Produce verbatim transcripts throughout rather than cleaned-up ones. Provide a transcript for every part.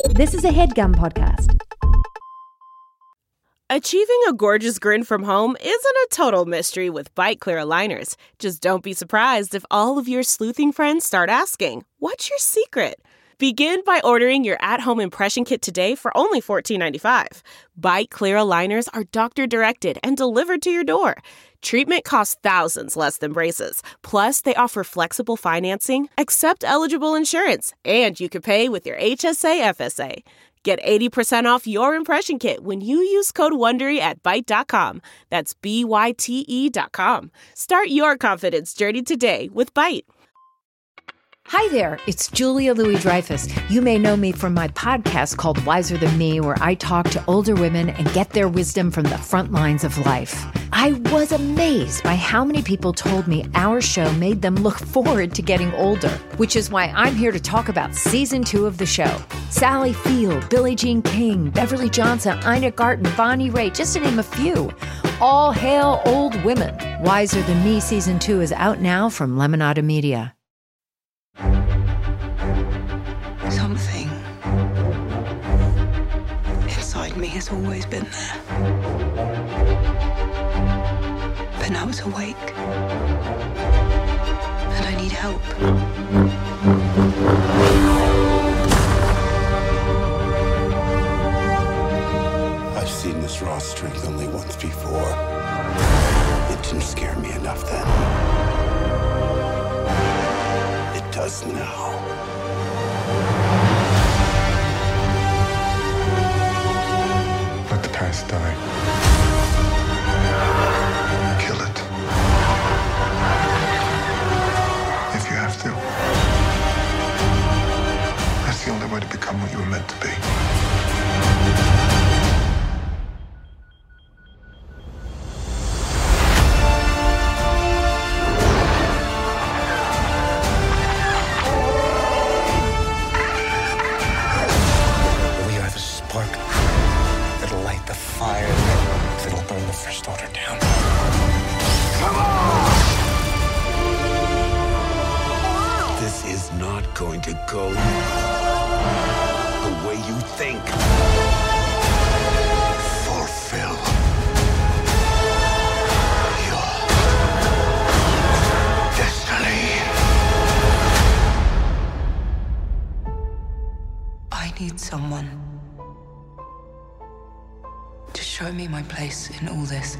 This is a HeadGum podcast. Achieving a gorgeous grin from home isn't a total mystery with Byte Clear aligners. Just don't be surprised if all of your sleuthing friends start asking, "What's your secret?" Begin by ordering your at-home impression kit today for only fourteen ninety-five. Byte Clear aligners are doctor-directed and delivered to your door. Treatment costs thousands less than braces. Plus, they offer flexible financing, accept eligible insurance, and you can pay with your H S A F S A. Get eighty percent off your impression kit when you use code WONDERY at byte dot com. That's B Y T E dot com. Start your confidence journey today with Byte. Hi there, it's Julia Louis-Dreyfus. You may know me from my podcast called Wiser Than Me, where I talk to older women and get their wisdom from the front lines of life. I was amazed by how many people told me our show made them look forward to getting older, which is why I'm here to talk about season two of the show. Sally Field, Billie Jean King, Beverly Johnson, Ina Garten, Bonnie Raitt, just to name a few. All hail old women. Wiser Than Me season two is out now from Lemonada Media. Something inside me has always been there. But now it's awake. And I need help. I've seen this raw strength only once before. It didn't scare me enough then. It does now. Let the past die. Kill it. If you have to. That's the only way to become what you were meant to be. Going to go the way you think. Fulfill your destiny. I need someone to show me my place in all this.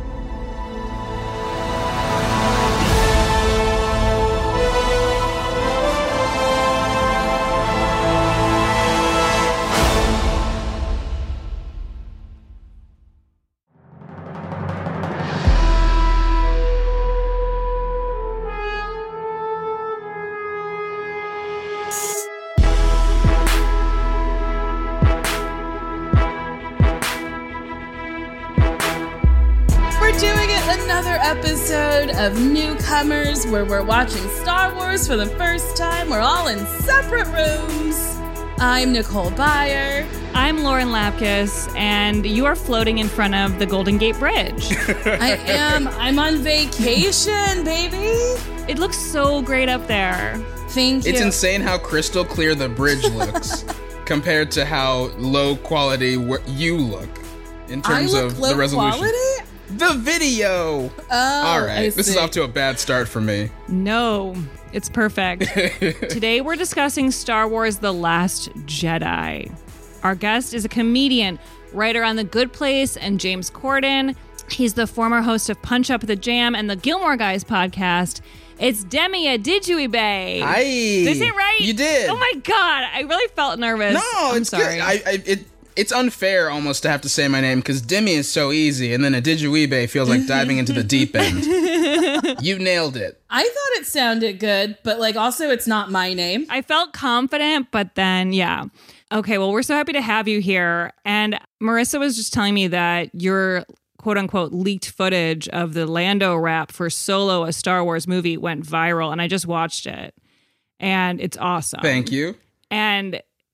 Episode of Newcomers, where we're watching Star Wars for the first time. We're all in separate rooms. I'm Nicole Byer. I'm Lauren Lapkus, and you are floating in front of the Golden Gate Bridge. I am. I'm on vacation, baby. It looks so great up there. Thank you. It's insane how crystal clear the bridge looks compared to how low quality you look in terms I look of low the resolution. Quality? The video! Oh, all right. I This see. is off to a bad start for me. No, it's perfect. Today we're discussing Star Wars The Last Jedi. Our guest is a comedian, writer on The Good Place and James Corden. He's the former host of Punch Up the Jam and the Gilmore Guys podcast. It's Demi Adejuyigbe. Hi. Did I say it right? You did. Oh my God. I really felt nervous. No, I'm it's sorry. good. I, I, it, it's unfair almost to have to say my name because Demi is so easy, and then Adejuyigbe feels like diving into the deep end. You nailed it. I thought it sounded good, but like also it's not my name. I felt confident, but then, yeah. Okay, well, we're so happy to have you here. And Marissa was just telling me that your quote unquote leaked footage of the Lando rap for Solo, a Star Wars movie, went viral. And I just watched it. And it's awesome. Thank you. And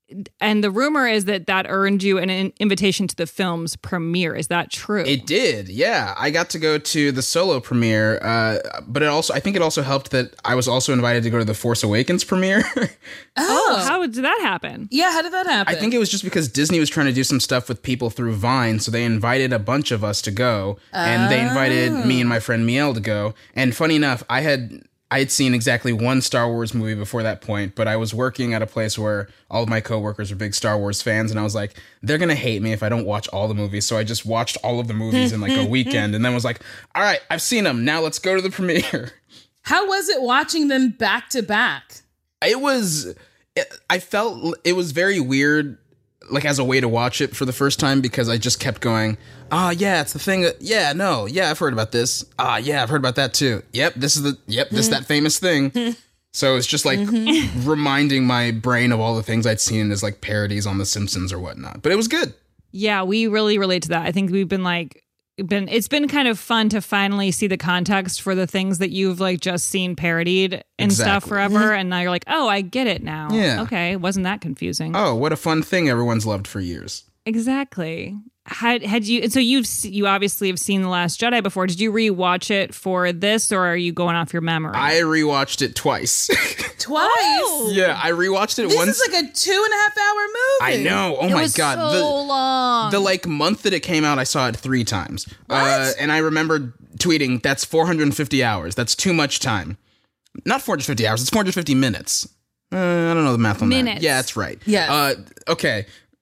And the rumor is that that earned you an in- invitation to the film's premiere. Is that true? It did, yeah. I got to go to the solo premiere, uh, but it also I think it also helped that I was also invited to go to the Force Awakens premiere. Oh, how did that happen? Yeah, how did that happen? I think it was just because Disney was trying to do some stuff with people through Vine, so they invited a bunch of us to go, and they invited me and my friend Miel to go. And funny enough, I had I had seen exactly one Star Wars movie before that point, but I was working at a place where all of my coworkers are big Star Wars fans, and I was like, they're gonna hate me if I don't watch all the movies. So I just watched all of the movies in like a weekend, and then was like, all right, I've seen them. Now let's go to the premiere. How was it watching them back to back? It was, it, I felt it was very weird, like as a way to watch it for the first time, because I just kept going, ah, oh, yeah, it's the thing that, yeah, no, yeah, I've heard about this. Ah, yeah, I've heard about that too. Yep, this is the, yep, this is that famous thing. So it's just like mm-hmm. reminding my brain of all the things I'd seen as like parodies on The Simpsons or whatnot. But it was good. Yeah, we really relate to that. I think we've been like, been it's been kind of fun to finally see the context for the things that you've like just seen parodied and exactly. stuff forever, and now you're like, oh, I get it now. Yeah. Okay, wasn't that confusing? Oh, what a fun thing everyone's loved for years. Exactly. Had had you so you've you obviously have seen The Last Jedi before. Did you rewatch it for this, or are you going off your memory? I rewatched it twice. Twice? Oh. Yeah, I rewatched it this once. This is like a two and a half hour movie. I know. Oh it my was god. So the, long. The like month that it came out, I saw it three times. What? Uh, and I remember tweeting, "That's four hundred fifty hours. That's too much time." Not four hundred fifty hours. It's four hundred fifty minutes. Uh, I don't know the math on minutes. that. Yeah, that's right. Yes. Uh, okay.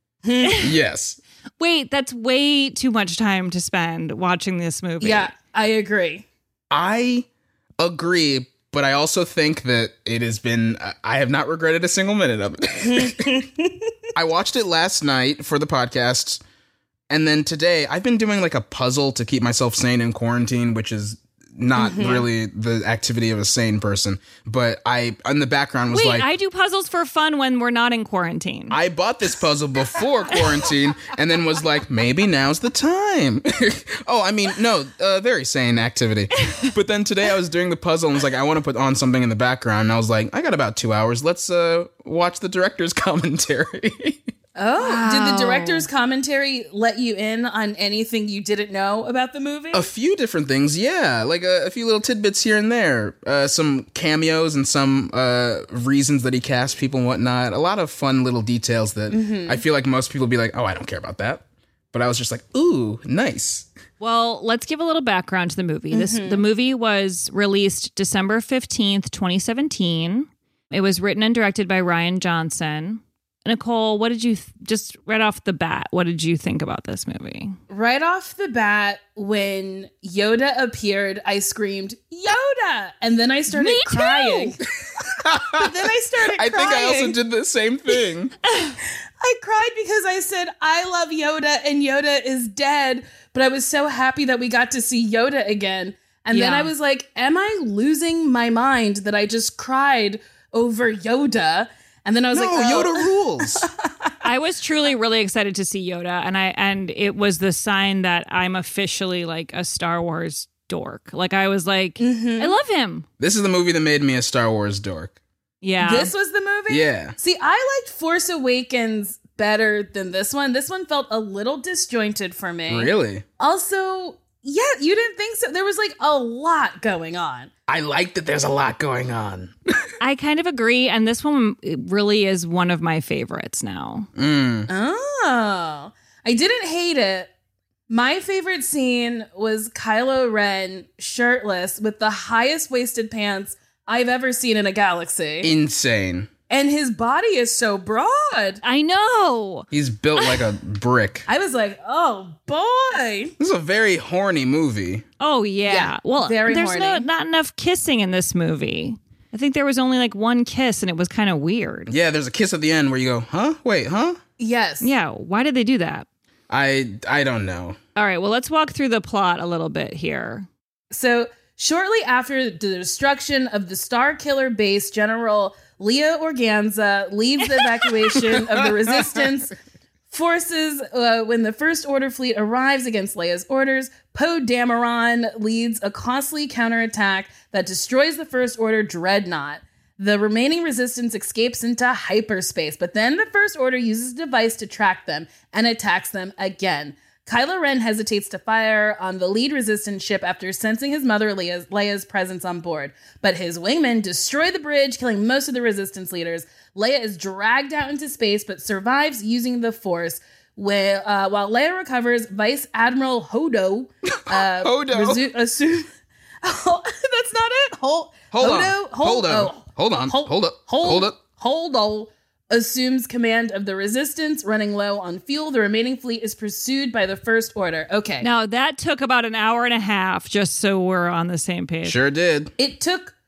Yes. Wait, that's way too much time to spend watching this movie. Yeah, I agree. I agree, but I also think that it has been, I have not regretted a single minute of it. I watched it last night for the podcast, and then today I've been doing like a puzzle to keep myself sane in quarantine, which is not mm-hmm. really the activity of a sane person, but I, in the background was Wait, like... I do puzzles for fun when we're not in quarantine. I bought this puzzle before quarantine and then was like, maybe now's the time. Oh, I mean, no, uh, very sane activity. But then today I was doing the puzzle and was like, I want to put on something in the background. And I was like, I got about two hours. Let's uh, watch the director's commentary. Oh, wow. Did the director's commentary let you in on anything you didn't know about the movie? A few different things, yeah. Like a, a few little tidbits here and there. Uh, some cameos and some uh, reasons that he cast people and whatnot. A lot of fun little details that mm-hmm. I feel like most people would be like, oh, I don't care about that. But I was just like, ooh, nice. Well, let's give a little background to the movie. Mm-hmm. This The movie was released December fifteenth, twenty seventeen. It was written and directed by Rian Johnson. Nicole, what did you, th- just right off the bat, what did you think about this movie? Right off the bat, when Yoda appeared, I screamed, Yoda! And then I started Me crying. Too! But then I started I crying. think I also did the same thing. I cried because I said, I love Yoda and Yoda is dead. But I was so happy that we got to see Yoda again. And yeah. then I was like, am I losing my mind that I just cried over Yoda? And then I was no, like, oh. Yoda rules. I was truly really excited to see Yoda, and I and it was the sign that I'm officially like a Star Wars dork. Like I was like, mm-hmm. I love him. This is the movie that made me a Star Wars dork. Yeah. This was the movie? Yeah. See, I liked Force Awakens better than this one. This one felt a little disjointed for me. Really? Also, yeah, you didn't think so? There was like a lot going on. I like that there's a lot going on. I kind of agree, and this one really is one of my favorites now. Mm. Oh, I didn't hate it. My favorite scene was Kylo Ren shirtless with the highest waisted pants I've ever seen in a galaxy. Insane. And his body is so broad. I know. He's built like a brick. I was like, oh, boy. This is a very horny movie. Oh, yeah. Yeah, well, very there's horny. no, not enough kissing in this movie. I think there was only like one kiss, and it was kind of weird. Yeah, there's a kiss at the end where you go, huh? Wait, huh? Yes. Yeah, why did they do that? I I don't know. All right, well, let's walk through the plot a little bit here. So, shortly after the destruction of the Star Killer base, General Leia Organa leads the evacuation of the Resistance forces uh, when the First Order fleet arrives against Leia's orders. Poe Dameron leads a costly counterattack that destroys the First Order dreadnought. The remaining resistance escapes into hyperspace, but then the First Order uses a device to track them and attacks them again. Kylo Ren hesitates to fire on the lead resistance ship after sensing his mother Leia's, Leia's presence on board, but his wingmen destroy the bridge, killing most of the resistance leaders. Leia is dragged out into space, but survives using the Force. Where, uh, while Leia recovers, Vice Admiral Hodo... Uh, Hodo? Resu- assume- oh, that's not it. Hold, Hold Hodo, on. Hold, Hold on. oh, Hold on. Hold, Hold up. Hold, Hold up. Hold on. Assumes command of the resistance, running low on fuel. The remaining fleet is pursued by the First Order. Okay. Now, that took about an hour and a half, just so we're on the same page. Sure did. It took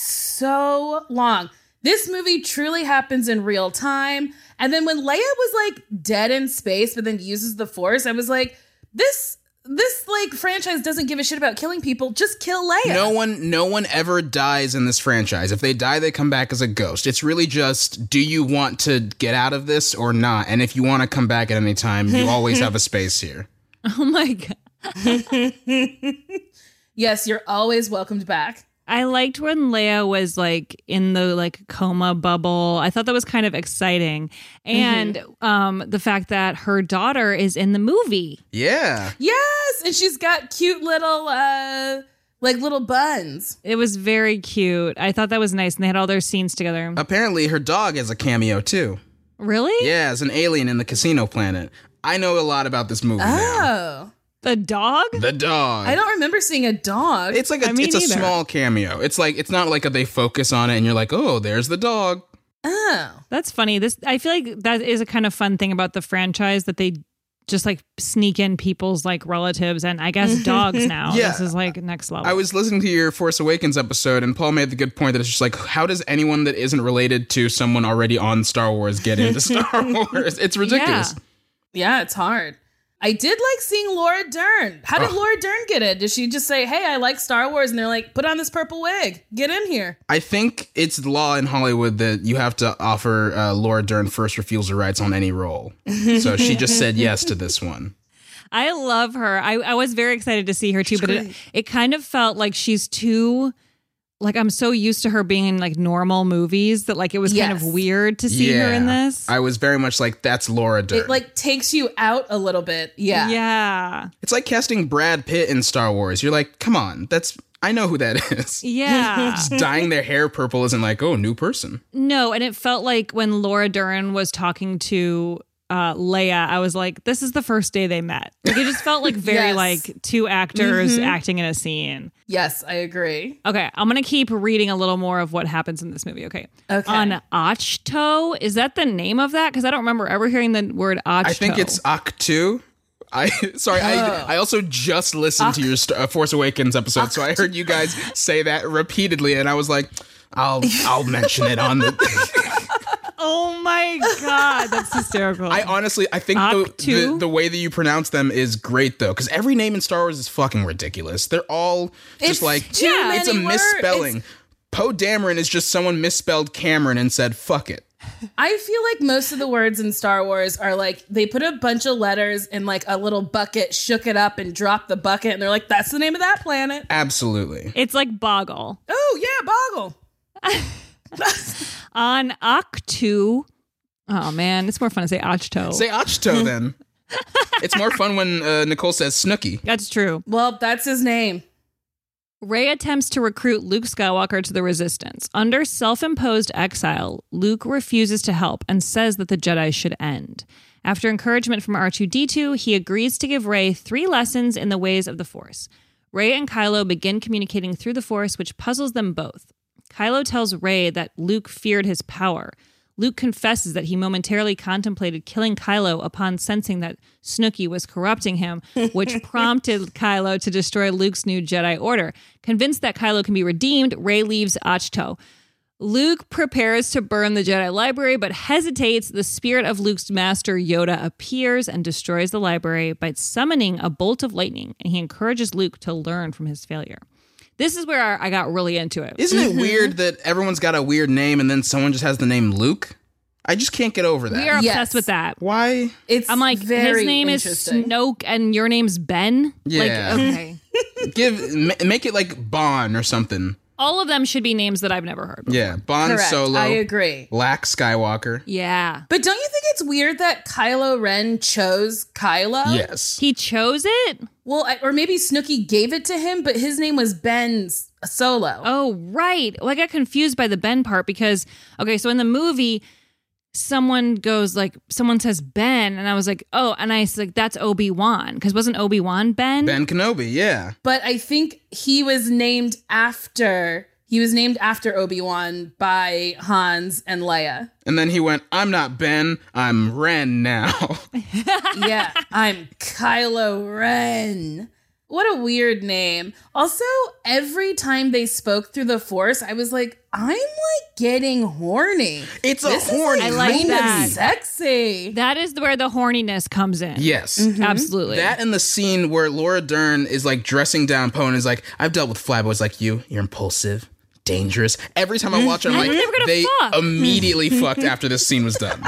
so long. This movie truly happens in real time. And then when Leia was like dead in space, but then uses the Force, I was like, this... This like franchise doesn't give a shit about killing people. Just kill Leia. No one, no one ever dies in this franchise. If they die, they come back as a ghost. It's really just, do you want to get out of this or not? And if you want to come back at any time, you always have a space here. Oh my God. Yes, you're always welcomed back. I liked when Leia was like in the like coma bubble. I thought that was kind of exciting. And mm-hmm. um, the fact that her daughter is in the movie. Yeah. Yes. And she's got cute little, uh, like little buns. It was very cute. I thought that was nice. And they had all their scenes together. Apparently her dog has a cameo too. Really? Yeah, as an alien in the Casino Planet. I know a lot about this movie oh. now. The dog? The dog. I don't remember seeing a dog. It's like a, I mean, it's a neither. small cameo. It's like, it's not like a, they focus on it and you're like, oh, there's the dog. Oh. That's funny. This I feel like that is a kind of fun thing about the franchise, that they just like sneak in people's like relatives and I guess dogs now. Yeah. This is like next level. I was listening to your Force Awakens episode and Paul made the good point that it's just like, how does anyone that isn't related to someone already on Star Wars get into Star Wars? It's ridiculous. Yeah. yeah, it's hard. I did like seeing Laura Dern. How did Oh. Laura Dern get in? Did she just say, hey, I like Star Wars? And they're like, put on this purple wig. Get in here. I think it's law in Hollywood that you have to offer uh, Laura Dern first refusal rights on any role. So she just said yes to this one. I love her. I, I was very excited to see her too, She's but it, great. it kind of felt like she's too, like I'm so used to her being in like normal movies that like it was kind Yes. of weird to see her in this. I was very much like, that's Laura Dern. It like takes you out a little bit. Yeah. Yeah. It's like casting Brad Pitt in Star Wars. You're like, come on, that's I know who that is. Yeah. Just dyeing their hair purple isn't like, oh, new person. No, and it felt like when Laura Dern was talking to uh, Leia, I was like, this is the first day they met. Like it just felt like very Yes. like two actors Mhm. acting in a scene. Yes, I agree. Okay, I'm going to keep reading a little more of what happens in this movie. Okay. Okay. On Achto, is that the name of that? Because I don't remember ever hearing the word Achto. I think it's Octu. I sorry, Oh. I I also just listened to your Star, uh, Force Awakens episode, so I heard you guys say that repeatedly, and I was like, I'll I'll mention it on the. Oh my God, that's hysterical. I honestly, I think the, Octu? the the way that you pronounce them is great though, because every name in Star Wars is fucking ridiculous. They're all just It's like too yeah, it's a many words. misspelling. Poe Dameron is just someone misspelled Cameron and said fuck it. I feel like most of the words in Star Wars are like they put a bunch of letters in like a little bucket, shook it up, and dropped the bucket, and they're like, "That's the name of that planet." Absolutely. It's like Boggle. Oh yeah, Boggle. On Achtu, oh man, it's more fun to say Achto. Say Achto then. It's more fun when uh, Nicole says Snooky. That's true. Well, that's his name. Rey attempts to recruit Luke Skywalker to the Resistance. Under self-imposed exile, Luke refuses to help and says that the Jedi should end. After encouragement from R two D two, he agrees to give Rey three lessons in the ways of the Force. Rey and Kylo begin communicating through the Force, which puzzles them both. Kylo tells Rey that Luke feared his power. Luke confesses that he momentarily contemplated killing Kylo upon sensing that Snooki was corrupting him, which prompted Kylo to destroy Luke's new Jedi Order. Convinced that Kylo can be redeemed, Rey leaves Achto. Luke prepares to burn the Jedi library, but hesitates. The spirit of Luke's master, Yoda, appears and destroys the library by summoning a bolt of lightning, and he encourages Luke to learn from his failure. This is where I got really into it. Isn't it weird that everyone's got a weird name and then someone just has the name Luke? I just can't get over that. We are Yes. obsessed with that. Why? It's I'm like, very his name is interesting. Snoke and your name's Ben? Yeah. Like, okay. Give ma- make it like Bon or something. All of them should be names that I've never heard before. Yeah, Bon Correct. Solo. I agree. Lack Skywalker. Yeah. But don't you think it's weird that Kylo Ren chose Kylo? Yes. He chose it? Well, I, or maybe Snooki gave it to him, but his name was Ben Solo. Oh, right. Well, I got confused by the Ben part because, okay, so in the movie, someone goes like, someone says Ben, and I was like, oh, and I was like, that's Obi-Wan, because wasn't Obi-Wan Ben? Ben Kenobi, yeah. But I think he was named after, he was named after Obi-Wan by Hans and Leia. And then he went, I'm not Ben, I'm Ren now. Yeah, I'm Kylo Ren. What a weird name. Also, every time they spoke through the Force, I was like, I'm like getting horny. It's a This horny is, I like kind of that. sexy. That is where the horniness comes in. Yes. Absolutely. That and the scene where Laura Dern is like dressing down Poe and is like, I've dealt with flyboys like you. You're impulsive, dangerous. Every time I watch it, I'm like, they were gonna they fuck. immediately fucked after this scene was done.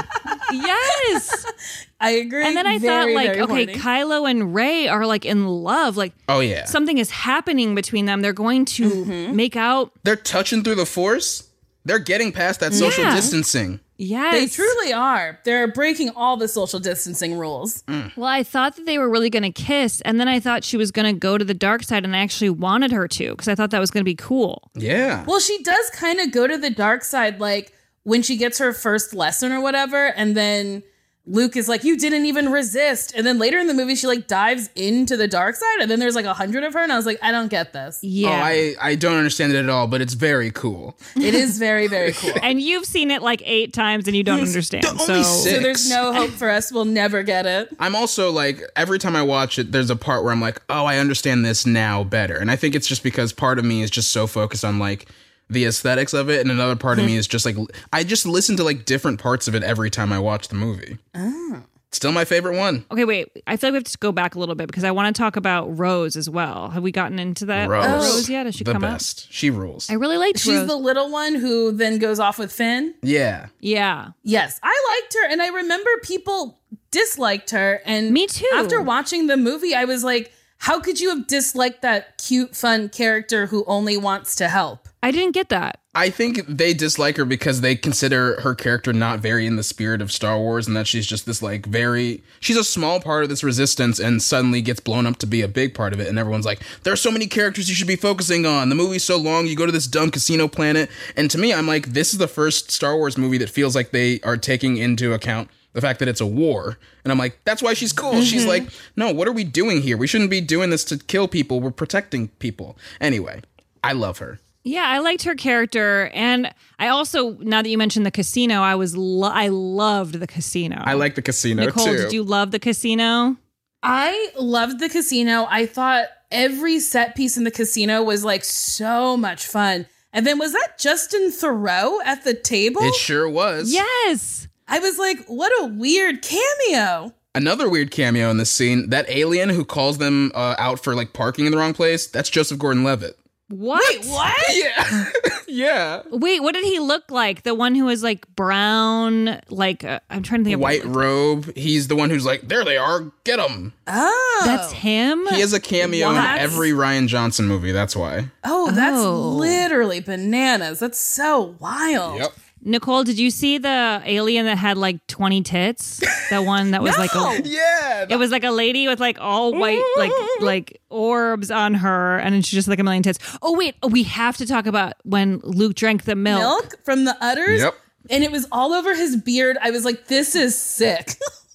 Yes. I agree. And then I Very, thought, like, very okay, horny. Kylo and Rey are like in love. Like, Oh, yeah. something is happening between them. They're going to Mm-hmm. make out. They're touching through the Force. They're getting past that social Yeah. distancing. Yes. They truly are. They're breaking all the social distancing rules. Well, I thought that they were really going to kiss, and then I thought she was going to go to the dark side, and I actually wanted her to because I thought that was going to be cool. Yeah. Well, she does kind of go to the dark side, like when she gets her first lesson or whatever, and then Luke is like, you didn't even resist. And then later in the movie, she like dives into the dark side, and then there's like a hundred of her, and I was like, I don't get this. Yeah. Oh, I, I don't understand it at all, but it's very cool. It is very, very cool. And you've seen it like eight times, and you don't understand. only So six. So there's no hope for us. We'll never get it. I'm also like, every time I watch it, there's a part where I'm like, oh, I understand this now better. And I think it's just because part of me is just so focused on like the aesthetics of it. And another part of me is just like, I just listen to like different parts of it every time I watch the movie. Oh. Still my favorite one. okay, wait. I feel like we have to go back a little bit because I want to talk about Rose as well. Have we gotten into that Rose. Rose yet? Has she the come best. She rules. up? I really liked She's Rose. the little one who then goes off with Finn. yeah. yeah. Yes, I liked her, and I remember people disliked her. And Me too. After watching the movie, I was like, how could you have disliked that cute, fun character who only wants to help? I didn't get that. I think they dislike her because they consider her character not very in the spirit of Star Wars, and that she's just this like very, she's a small part of this resistance and suddenly gets blown up to be a big part of it. And everyone's like, there are so many characters you should be focusing on. The movie's so long. You go to this dumb casino planet. And to me, I'm like, this is the first Star Wars movie that feels like they are taking into account the fact that it's a war. And I'm like, that's why she's cool. Mm-hmm. She's like, no, what are we doing here? We shouldn't be doing this to kill people. We're protecting people. Anyway, I love her. Yeah, I liked her character, and I also, now that you mentioned the casino, I was lo- I loved the casino. I like the casino Nicole, too. did you love the casino? I loved the casino. I thought every set piece in the casino was like so much fun. And then was that Justin Theroux at the table? It sure was. Yes. I was like, what a weird cameo. Another weird cameo in this scene, that alien who calls them uh, out for like parking in the wrong place, that's Joseph Gordon-Levitt. What? Wait, what? Yeah. yeah. Wait, what did he look like? The one who was like brown, like, uh, I'm trying to think of White robe. He's the one who's like, there they are, get them. Oh. That's him? He has a cameo What? in every Rian Johnson movie, that's why. Oh, that's Oh. literally bananas. That's so wild. Yep. Nicole, did you see the alien that had like twenty tits? The one that was like a, Yeah. it was like a lady with like all white like like orbs on her, and then she's just like a million tits. Oh wait, we have to talk about when Luke drank the milk. Milk from the udders? Yep. And it was all over his beard. I was like, this is sick.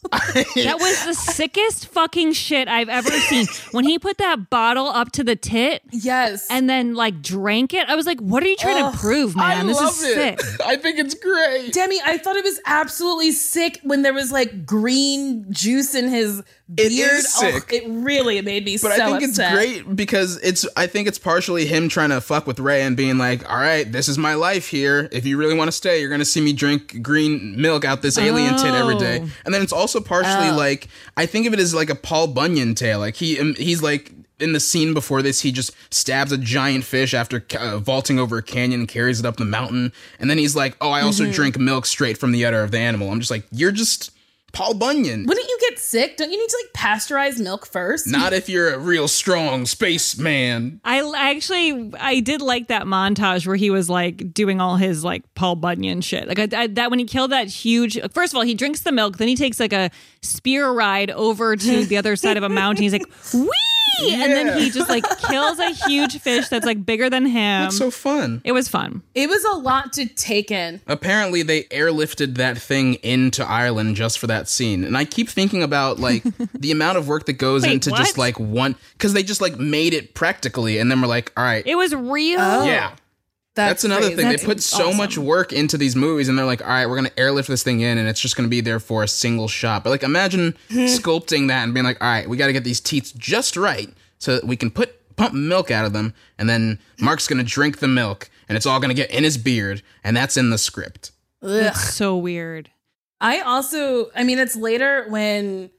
That was the sickest fucking shit I've ever seen. When he put that bottle up to the tit Yes. and then like drank it, I was like, what are you trying Ugh, to prove, man? I This love is it. sick. I think it's great. Demi, I thought it was absolutely sick when there was like green juice in his beard. It is sick. Oh, it really made me But so I think upset. it's great because it's, I think it's partially him trying to fuck with Rey and being like, all right, this is my life here. If you really want to stay, you're going to see me drink green milk out this alien tit every day. Oh. And then it's also partially Oh. like, I think of it as like a Paul Bunyan tale. Like he, um, he's like, in the scene before this, he just stabs a giant fish after uh, vaulting over a canyon and carries it up the mountain. And then he's like, oh, I also Mm-hmm. drink milk straight from the udder of the animal. I'm just like, you're just Paul Bunyan. Wouldn't you get sick? Don't you need to like pasteurize milk first? Not if you're a real strong spaceman. I I actually I did like that montage where he was like doing all his like Paul Bunyan shit. Like I, I, that when he killed that huge. First of all, he drinks the milk, then he takes like a spear ride over to the other side of a mountain. He's like, wee! Yeah. And then he just like kills a huge fish that's like bigger than him. That's so fun. It was fun. It was a lot to take in. Apparently they airlifted that thing into Ireland just for that scene. And I keep thinking about like the amount of work that goes Wait, into what? just like one, because they just like made it practically and then we're like, all right. It was real. Oh. Yeah. That's, That's another crazy. thing. That's they put so awesome. much work into these movies and they're like, all right, we're going to airlift this thing in and it's just going to be there for a single shot. But like imagine sculpting that and being like, all right, we got to get these teats just right so that we can put pump milk out of them. And then Mark's going to drink the milk and it's all going to get in his beard. And that's in the script. That's so weird. I also, I mean, it's later when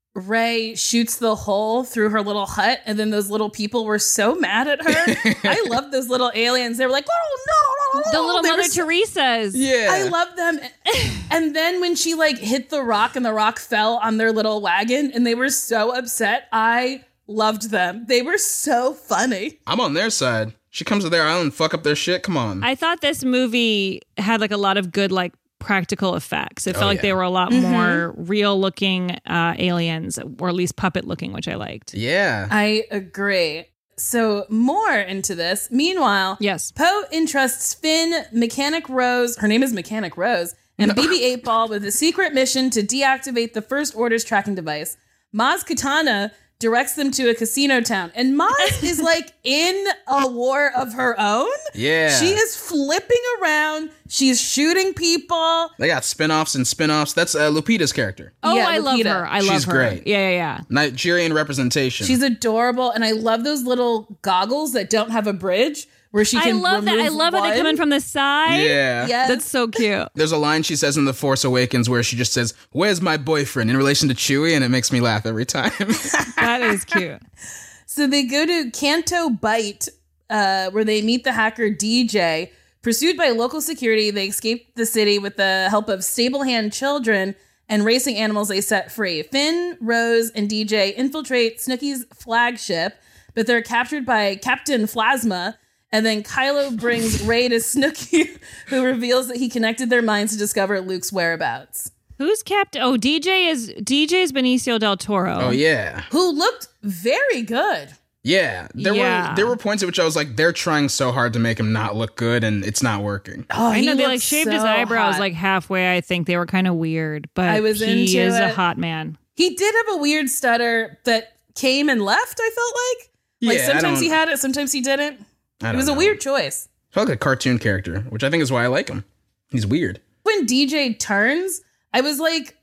Rey shoots the hole through her little hut, and then those little people were so mad at her. I love those little aliens. They were like, oh, no, no, no. The little They were Mother so- Teresa's. Yeah. I love them. And then when she like hit the rock and the rock fell on their little wagon and they were so upset, I loved them. They were so funny. I'm on their side. She comes to their island and fuck up their shit. Come on. I thought this movie had like a lot of good like practical effects. It felt Oh, like yeah. they were a lot Mm-hmm. more real looking uh, aliens, or at least puppet looking, which I liked. yeah. I agree. So more into this. Meanwhile, Yes. Poe entrusts Finn, Mechanic Rose, her name is Mechanic Rose, and B B eight Ball with a secret mission to deactivate the First Order's tracking device. Maz Kanata directs them to a casino town. And Maz is like in a war of her own. Yeah. She is flipping around. She's shooting people. They got spin-offs and spin-offs. That's uh, Lupita's character. Oh, Yeah, I love Lupita. her. I love She's her. great. Yeah, yeah, yeah. Nigerian representation. She's adorable. And I love those little goggles that don't have a bridge where she I can love that. I remove love how they come one. in from the side. yeah. Yes. That's so cute. There's a line she says in The Force Awakens where she just says, "Where's my boyfriend?" in relation to Chewie, and it makes me laugh every time. That is cute. So they go to Canto Bight, uh, where they meet the hacker D J. Pursued by local security, they escape the city with the help of stable hand children and racing animals they set free. Finn, Rose, and D J infiltrate Snooki's flagship, but they're captured by Captain Phlasma. And then Kylo brings Rey to Snooki, who reveals that he connected their minds to discover Luke's whereabouts. Who's kept? Oh, D J is D J's Benicio del Toro. Oh, yeah. Who looked very good. Yeah. There Yeah. were there were points at which I was like, they're trying so hard to make him not look good, and it's not working. Oh, I he know they like looked shaved so his eyebrows hot. like halfway. I think they were kind of weird, but I was he into is a it. hot man. He did have a weird stutter that came and left, I felt like. Like Yeah, I sometimes he don't- had it, sometimes he didn't. I It don't was a know. weird choice. Felt like a cartoon character, which I think is why I like him. He's weird. When D J turns, I was like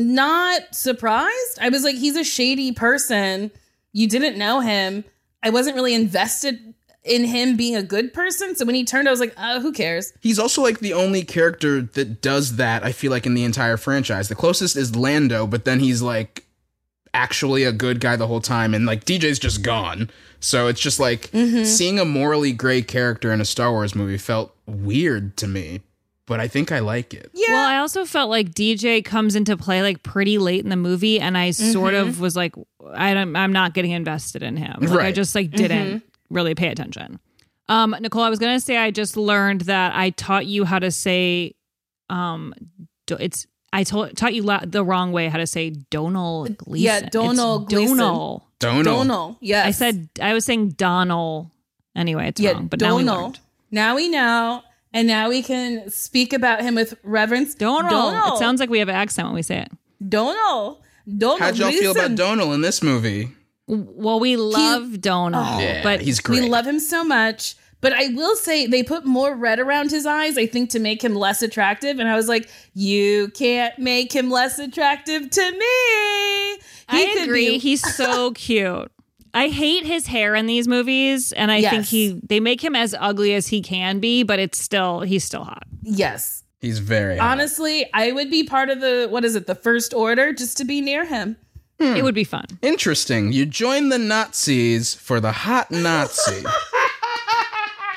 not surprised. I was like, he's a shady person. You didn't know him. I wasn't really invested in him being a good person. So when he turned, I was like, oh, who cares? He's also like the only character that does that, I feel like, in the entire franchise. The closest is Lando, but then he's like actually a good guy the whole time, and like D J's just gone. So it's just like seeing a morally gray character in a Star Wars movie felt weird to me, but I think I like it. Yeah. Well, I also felt like D J comes into play like pretty late in the movie, and I sort of was like, I don't, I'm not getting invested in him. Like, I Right. just like didn't really pay attention. Um, Nicole, I was gonna say I just learned that I taught you how to say, um, do- it's I told taught you la- the wrong way how to say Donal Gleason. Yeah, Donal It's Gleason. Donal. Don't know. Donal. Yes. I said I was saying Donal. Anyway, it's yeah, wrong, but now we Donal. learned. Now we know. And now we can speak about him with reverence. Donal. Donal. It sounds like we have an accent when we say it. Donal. Donal. How'd y'all feel about Gleason. Donal in this movie? Well, we love Donal, Yeah, but he's great. We love him so much. But I will say they put more red around his eyes, I think, to make him less attractive. And I was like, you can't make him less attractive to me. He I could agree. be- He's so cute. I hate his hair in these movies, and I think Yes. he they make him as ugly as he can be, but it's still he's still hot. Yes. He's very hot. Honestly, I would be part of the, what is it, the First Order, just to be near him. It would be fun. Interesting. You join the Nazis for the hot Nazi.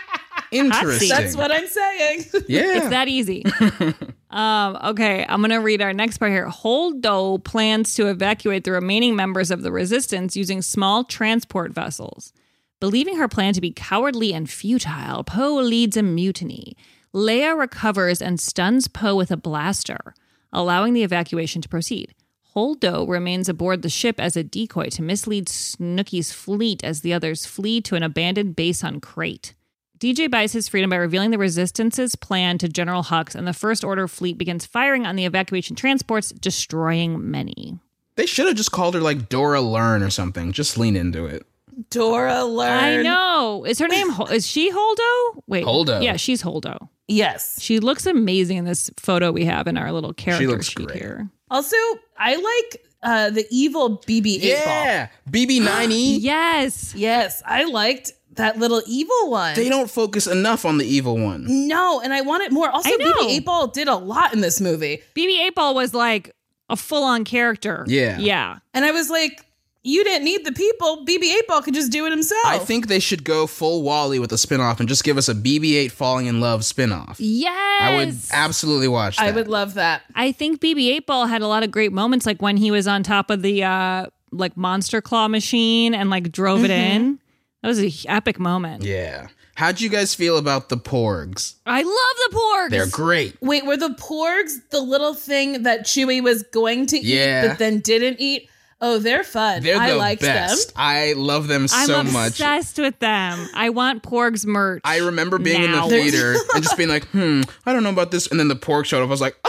Interesting. That's what I'm saying. Yeah. It's that easy. um, okay, I'm going to read our next part here. Holdo plans to evacuate the remaining members of the resistance using small transport vessels. Believing her plan to be cowardly and futile, Poe leads a mutiny. Leia recovers and stuns Poe with a blaster, allowing the evacuation to proceed. Holdo remains aboard the ship as a decoy to mislead Snooky's fleet as the others flee to an abandoned base on Crate. D J buys his freedom by revealing the Resistance's plan to General Hux, and the First Order fleet begins firing on the evacuation transports, destroying many. They should have just called her like Dora Learn or something. Just lean into it. Dora Learn. I know. Is her name, is she Holdo? Wait. Holdo. Yeah, she's Holdo. Yes. She looks amazing in this photo we have in our little character looks sheet great. here. Also, I like uh, the evil B B eight ball. Yeah. B B nine E. Yes. Yes, I liked that little evil one. They don't focus enough on the evil one. No, and I want it more. Also, I B know. B eight ball did a lot in this movie. B B eight Ball was like a full-on character. Yeah. Yeah. And I was like, you didn't need the people. B B eight ball could just do it himself. I think they should go full Wally with a spinoff and just give us a B B eight Falling in Love spinoff. Yes. I would absolutely watch that. I would love that. I think B B eight Ball had a lot of great moments, like when he was on top of the uh, like monster claw machine and like drove it in. That was an epic moment. Yeah. How'd you guys feel about the Porgs? I love the Porgs. They're great. Wait, were the Porgs the little thing that Chewie was going to Yeah. eat but then didn't eat? Oh, they're fun. They're the I liked best. them. I love them I'm so much. obsessed with them. I want Porgs merch. I remember being now. in the theater and just being like, hmm, I don't know about this. And then the Porg showed up. I was like,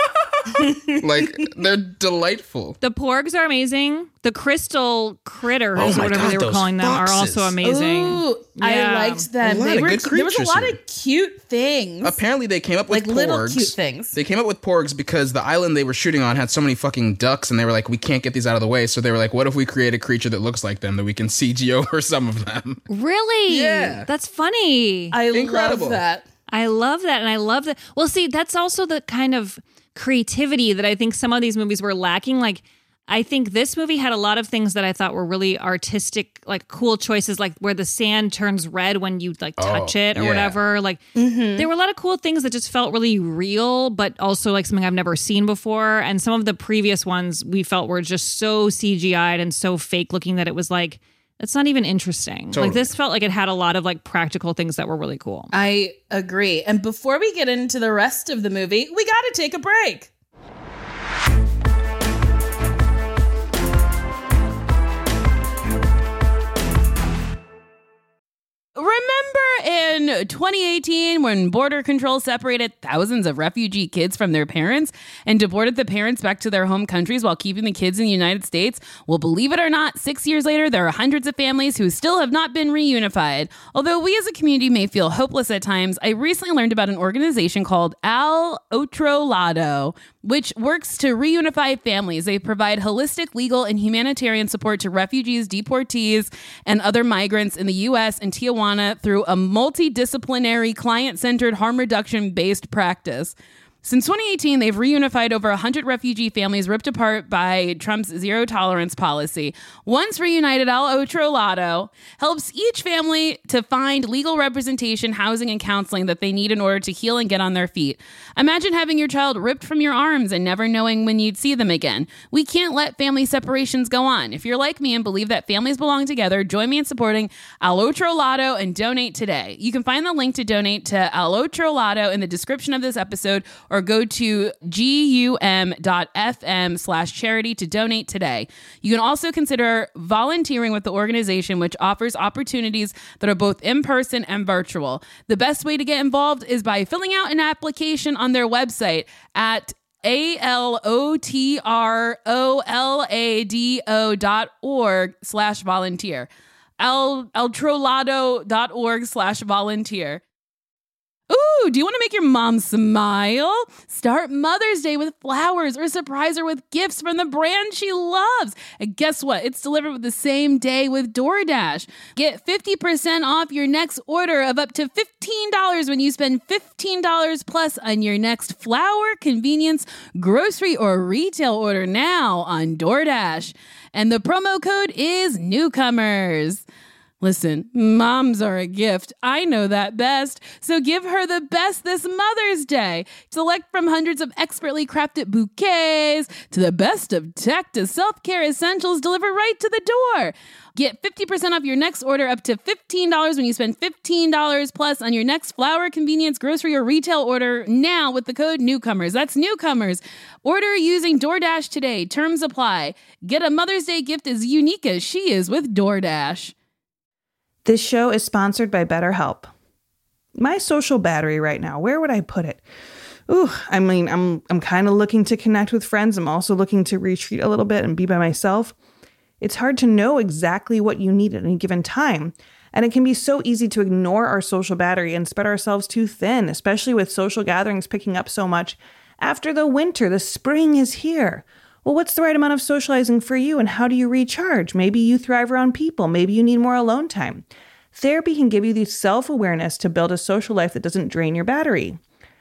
like, they're delightful. The Porgs are amazing. The crystal critters, Oh or my whatever God, they were those calling them, are foxes. also amazing. Ooh, I Yeah. liked them. A lot They of were, good there was a creatures lot here. of cute things. Apparently, they came up with Like Porgs. little cute things. They came up with Porgs because the island they were shooting on had so many fucking ducks, and they were like, we can't get these out of the way. So they were like, what if we create a creature that looks like them that we can C G over some of them? Really? Yeah. That's funny. I Incredible. love that. I love that. And I love that. Well, see, that's also the kind of creativity that I think some of these movies were lacking. Like, I think this movie had a lot of things that I thought were really artistic, like cool choices, like where the sand turns red when you like touch Oh, it or yeah. whatever. Like there were a lot of cool things that just felt really real, but also like something I've never seen before. And some of the previous ones we felt were just so C G I'd and so fake looking that it was like, it's not even interesting. Totally. Like this felt like it had a lot of like practical things that were really cool. I agree. And before we get into the rest of the movie, we got to take a break. Remember in twenty eighteen when Border Control separated thousands of refugee kids from their parents and deported the parents back to their home countries while keeping the kids in the United States? Well, believe it or not, six years later, there are hundreds of families who still have not been reunified. Although we as a community may feel hopeless at times, I recently learned about an organization called Al Otro Lado, which works to reunify families. They provide holistic, legal, and humanitarian support to refugees, deportees, and other migrants in the U S and Tijuana through a multidisciplinary, client-centered, harm reduction-based practice. Since twenty eighteen, they've reunified over one hundred refugee families ripped apart by Trump's zero-tolerance policy. Once reunited, Al Otro Lado helps each family to find legal representation, housing, and counseling that they need in order to heal and get on their feet. Imagine having your child ripped from your arms and never knowing when you'd see them again. We can't let family separations go on. If you're like me and believe that families belong together, join me in supporting Al Otro Lado and donate today. You can find the link to donate to Al Otro Lado in the description of this episode, or go to gum.fm slash charity to donate today. You can also consider volunteering with the organization, which offers opportunities that are both in-person and virtual. The best way to get involved is by filling out an application on their website at A-L-O-T-R-O-L-A-D-O dot org slash volunteer. Al, altrolado dot org slash volunteer. Ooh, do you want to make your mom smile? Start Mother's Day with flowers or surprise her with gifts from the brand she loves. And guess what? It's delivered with the same day with DoorDash. Get fifty percent off your next order of up to fifteen dollars when you spend fifteen dollars plus on your next flower, convenience, grocery, or retail order now on DoorDash. And the promo code is Newcomers. Listen, moms are a gift. I know that best. So give her the best this Mother's Day. Select from hundreds of expertly crafted bouquets to the best of tech to self-care essentials delivered right to the door. Get fifty percent off your next order up to fifteen dollars when you spend fifteen dollars plus on your next flower, convenience, grocery, or retail order now with the code NEWCOMERS. That's NEWCOMERS. Order using DoorDash today. Terms apply. Get a Mother's Day gift as unique as she is with DoorDash. This show is sponsored by BetterHelp. My social battery right now, where would I put it? Ooh, I mean, I'm I'm kind of looking to connect with friends. I'm also looking to retreat a little bit and be by myself. It's hard to know exactly what you need at any given time. And it can be so easy to ignore our social battery and spread ourselves too thin, especially with social gatherings picking up so much. After the winter, the spring is here. Well, what's the right amount of socializing for you, and how do you recharge? Maybe you thrive around people. Maybe you need more alone time. Therapy can give you the self-awareness to build a social life that doesn't drain your battery.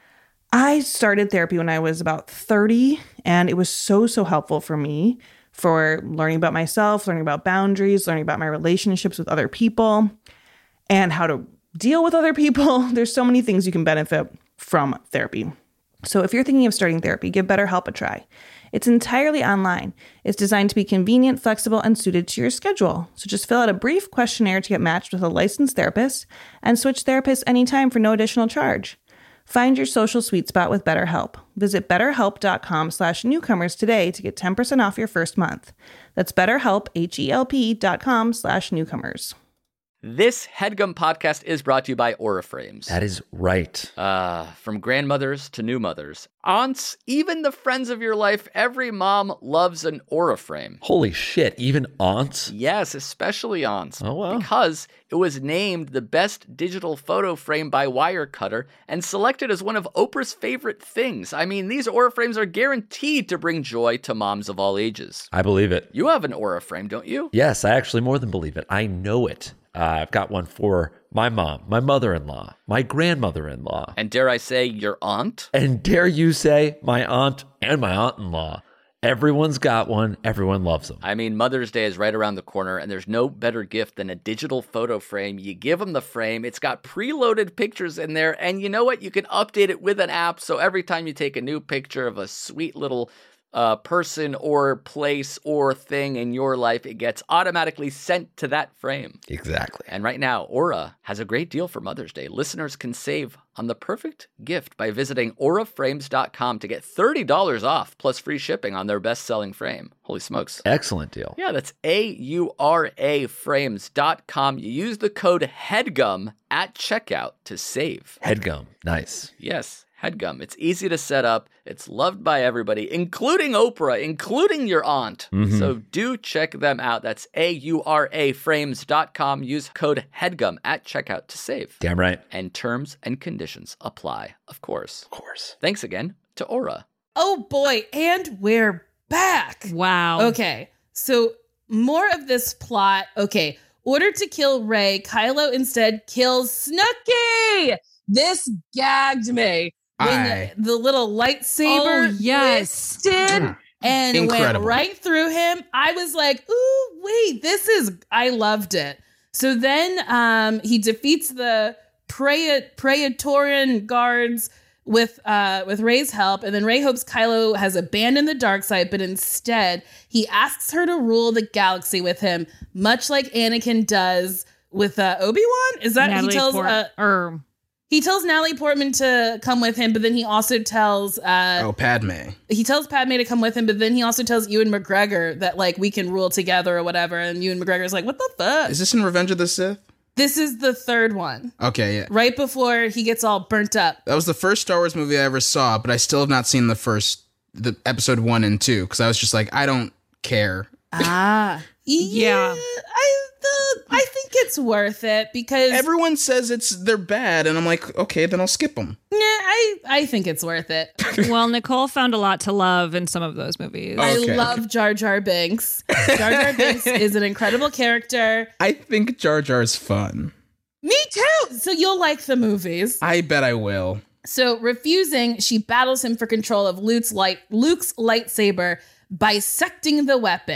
I started therapy when I was about thirty, and it was so, so helpful for me for learning about myself, learning about boundaries, learning about my relationships with other people, and how to deal with other people. There's so many things you can benefit from therapy. So if you're thinking of starting therapy, give BetterHelp a try. It's entirely online. It's designed to be convenient, flexible, and suited to your schedule. So just fill out a brief questionnaire to get matched with a licensed therapist and switch therapists anytime for no additional charge. Find your social sweet spot with BetterHelp. Visit betterhelp.com slash newcomers today to get ten percent off your first month. That's BetterHelp, H-E-L-P dot com slash newcomers. This HeadGum podcast is brought to you by Aura Frames. That is right. Uh, from grandmothers to new mothers, aunts, even the friends of your life, every mom loves an Aura Frame. Holy shit, even aunts? Yes, especially aunts. Oh, wow. Because it was named the best digital photo frame by Wirecutter and selected as one of Oprah's favorite things. I mean, these Aura Frames are guaranteed to bring joy to moms of all ages. I believe it. You have an Aura Frame, don't you? Yes, I actually more than believe it. I know it. Uh, I've got one for my mom, my mother-in-law, my grandmother-in-law. And dare I say, your aunt? And dare you say, my aunt and my aunt-in-law. Everyone's got one. Everyone loves them. I mean, Mother's Day is right around the corner, and there's no better gift than a digital photo frame. You give them the frame. It's got preloaded pictures in there, and you know what? You can update it with an app, so every time you take a new picture of a sweet little uh, person or place or thing in your life, it gets automatically sent to that frame. Exactly. And right now, Aura has a great deal for Mother's Day. Listeners can save on the perfect gift by visiting aura frames dot com to get thirty dollars off plus free shipping on their best-selling frame. Holy smokes. Excellent deal. Yeah, that's A U R A frames dot com. You use the code HEADGUM at checkout to save. HeadGum. Nice. Yes. HeadGum. It's easy to set up. It's loved by everybody, including Oprah, including your aunt. Mm-hmm. So do check them out. That's A U R A frames dot com. Use code HEADGUM at checkout to save. Damn right. And terms and conditions apply, of course. Of course. Thanks again to Aura. Oh boy, and we're back. Wow. Okay, so more of this plot. Okay, order to kill Rey, Kylo instead kills Snooki. This gagged me. When I... the, the little lightsaber oh, yes. twisted and Incredible. went right through him, I was like, ooh, wait, this is, I loved it. So then um, he defeats the Prae- Praetorian guards with uh, with Rey's help, and then Rey hopes Kylo has abandoned the dark side, but instead he asks her to rule the galaxy with him, much like Anakin does with uh, Obi-Wan. Is that Natalie he tells Port- uh, or he tells Natalie Portman to come with him, but then he also tells uh, oh Padme. He tells Padme to come with him, but then he also tells Ewan McGregor that like we can rule together or whatever, and Ewan McGregor's like, what the fuck? Is this in Revenge of the Sith? This is the third one. Okay, yeah. Right before he gets all burnt up. That was the first Star Wars movie I ever saw, but I still have not seen the first, the episode one and two, because I was just like, I don't care. Ah, yeah. Yeah. I the, I think it's worth it because Everyone says it's they're bad, and I'm like, okay, then I'll skip them. yeah, I I think it's worth it. well, Nicole found a lot to love in some of those movies. Okay. I love Jar Jar Binks. Jar Jar Binks is an incredible character. I think Jar Jar's fun. Me too. So you'll like the movies. I bet I will. So refusing, she battles him for control of Luke's light Luke's lightsaber, bisecting the weapon.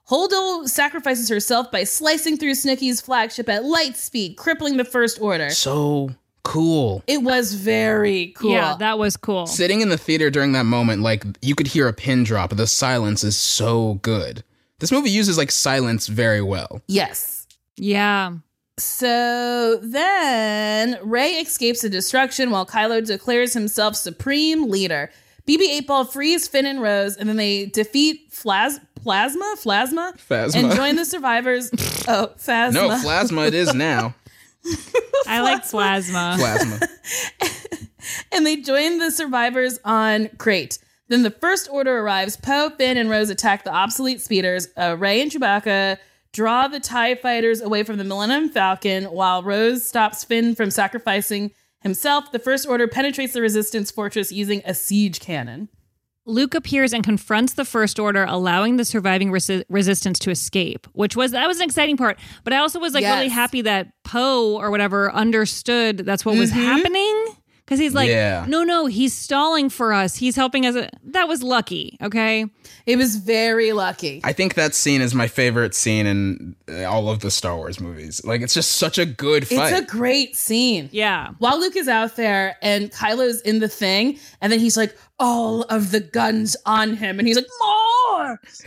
Holdo sacrifices herself by slicing through Snooki's flagship at light speed, crippling the First Order. So cool. It was very cool. Yeah, that was cool. Sitting in the theater during that moment, like, you could hear a pin drop. The silence is so good. This movie uses, like, silence very well. Yes. Yeah. So then Rey escapes the destruction while Kylo declares himself supreme leader. B B eight Ball frees Finn and Rose, and then they defeat Flas- Plasma? Plasma? Phasma. And join the survivors. Oh, Phasma. No, Plasma it is now. I like Plasma. Plasma. And they join the survivors on Crate. Then the First Order arrives. Poe, Finn, and Rose attack the obsolete speeders. Uh, Rey and Chewbacca draw the TIE fighters away from the Millennium Falcon while Rose stops Finn from sacrificing himself. The First Order penetrates the Resistance fortress using a siege cannon. Luke appears and confronts the First Order, allowing the surviving resi- resistance to escape, which was, that was an exciting part. But I also was like Yes. really happy that Poe or whatever understood that's what was Mhm. happening. Because he's like, Yeah. no, no, he's stalling for us. He's helping us. That was lucky, okay? It was very lucky. I think that scene is my favorite scene in all of the Star Wars movies. Like, it's just such a good fight. It's a great scene. Yeah. While Luke is out there and Kylo's in the thing, and then he's like, all of the guns on him. And he's like, more,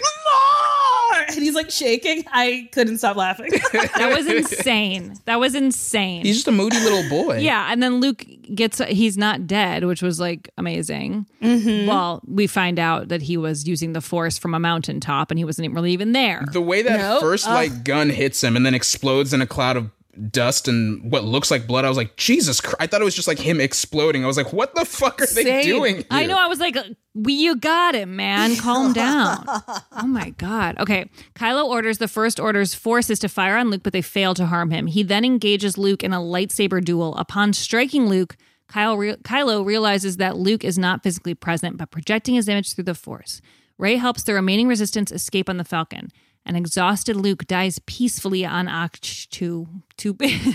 more. And he's like shaking. I couldn't stop laughing. That was insane. That was insane. He's just a moody little boy. Yeah, and then Luke gets, he's not dead, which was like amazing. Mm-hmm. Well, we find out that he was using the Force from a mountaintop and he wasn't really even there. The way that Nope. first Ugh. like gun hits him and then explodes in a cloud of dust and what looks like blood, I was like, Jesus Christ. I thought it was just like him exploding. I was like, what the fuck are they Same. doing here? I know, I was like, we, you got him, man. Calm down. Oh my God. Okay. Kylo orders the First Order's forces to fire on Luke, but they fail to harm him. He then engages Luke in a lightsaber duel. Upon striking Luke, Kyle re- Kylo realizes that Luke is not physically present, but projecting his image through the Force. Rey helps the remaining resistance escape on the Falcon. An exhausted Luke dies peacefully on Ahch-To, to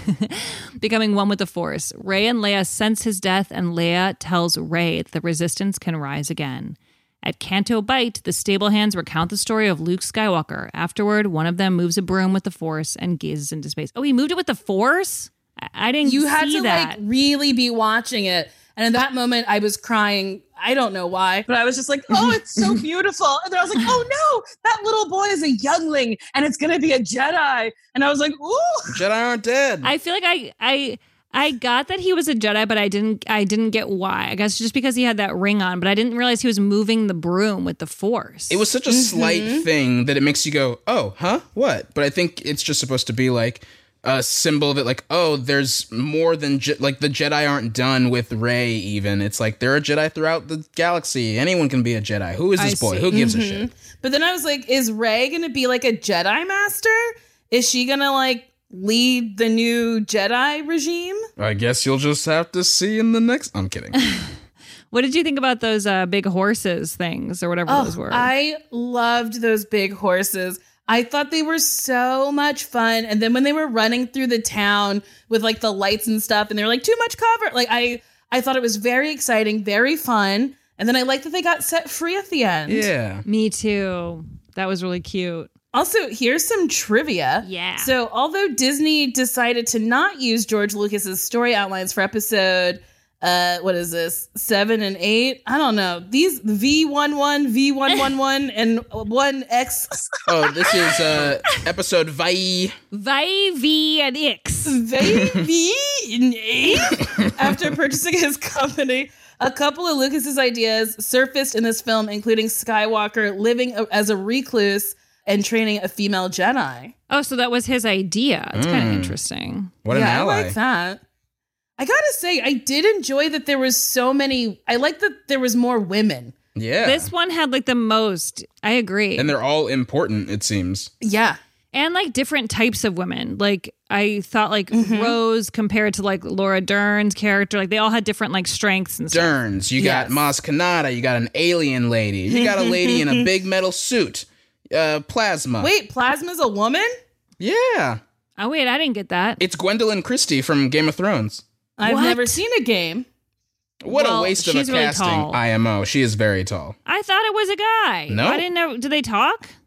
becoming one with the Force. Rey and Leia sense his death, and Leia tells Rey that the Resistance can rise again. At Canto Bight, the stable hands recount the story of Luke Skywalker. Afterward, one of them moves a broom with the Force and gazes into space. Oh, he moved it with the Force? I, I didn't You see had to that. like really be watching it. And in that moment, I was crying. I don't know why, but I was just like, oh, it's so beautiful. And then I was like, oh no, that little boy is a youngling and it's going to be a Jedi. And I was like, ooh. Jedi aren't dead. I feel like I I I got that he was a Jedi, but I didn't I didn't get why. I guess just because he had that ring on, but I didn't realize he was moving the broom with the Force. It was such a slight thing that it makes you go, oh, huh? What? But I think it's just supposed to be like a symbol that, like, oh, there's more than Je- like the Jedi aren't done with Rey. Even it's like there are Jedi throughout the galaxy. Anyone can be a Jedi. Who is this I boy? see. Who gives Mhm. a shit? But then I was like, is Rey going to be like a Jedi master? Is she going to like lead the new Jedi regime? I guess you'll just have to see in the next. I'm kidding. What did you think about those uh, big horses things or whatever those were? I loved those big horses. I thought they were so much fun. And then when they were running through the town with like the lights and stuff and they were like, too much cover. Like I, I thought it was very exciting, very fun. And then I liked that they got set free at the end. Yeah. Me too. That was really cute. Also, here's some trivia. Yeah. So although Disney decided to not use George Lucas's story outlines for episode Uh, what is this? Seven and eight? I don't know. These V eleven, V one eleven, and one X. Oh, this is uh episode Vai. Vai V and Ix. Vai V and eight. After purchasing his company, a couple of Lucas's ideas surfaced in this film, including Skywalker living as a recluse and training a female Jedi. Oh, so that was his idea. It's kind of Mm. interesting. What an yeah, ally. I like that. I gotta say, I did enjoy that there was so many. I like that there was more women. Yeah. This one had like the most. I agree. And they're all important, it seems. Yeah. And like different types of women. Like I thought like Mm-hmm. Rose compared to like Laura Dern's character, like they all had different like strengths and stuff. Derns, you Yes. got Maz Kanata, you got an alien lady, you got a lady in a big metal suit. Uh, Plasma. Wait, Plasma's a woman? Yeah. Oh wait, I didn't get that. It's Gwendolyn Christie from Game of Thrones. I've What? never seen a game. What Well, a waste of a she's really casting. tall. I M O. She is very tall. I thought it was a guy. No. I didn't know. Did they talk?